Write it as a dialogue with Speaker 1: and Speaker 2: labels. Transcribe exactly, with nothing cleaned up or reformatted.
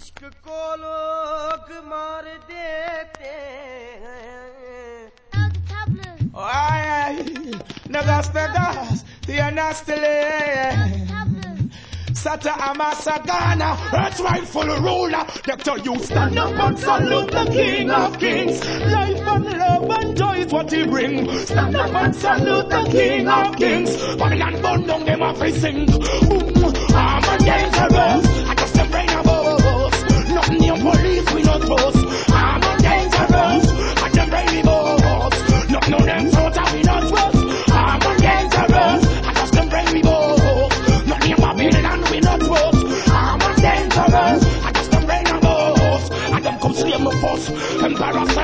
Speaker 1: इश्क को लोग मार देते हैं.
Speaker 2: Aye, negas negas, the nasty. Sata Amasa Ghana, earth's rightful ruler. Doctor, you stand up and salute the King of Kings. Life and love and joy is what he bring. Stand up and salute the King of Kings. Babylon burn down them off his sing. Boom, I'm a dangerous. I just a brain of us. Nothing near police, we not trust. I'm a dangerous. I just brain of us. Nothing no them thought I we not trust. I'm a dangerous. I just a brain of us. Nothing near Babylon. We not trust. I'm a dangerous. I just a brain of us. I them come slay my fuss. Embarrass